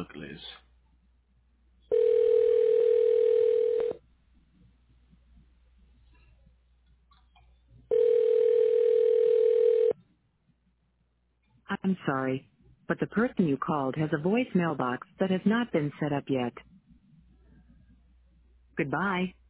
Douglas. I'm sorry, but the person you called has a voicemail box that has not been set up yet. Goodbye.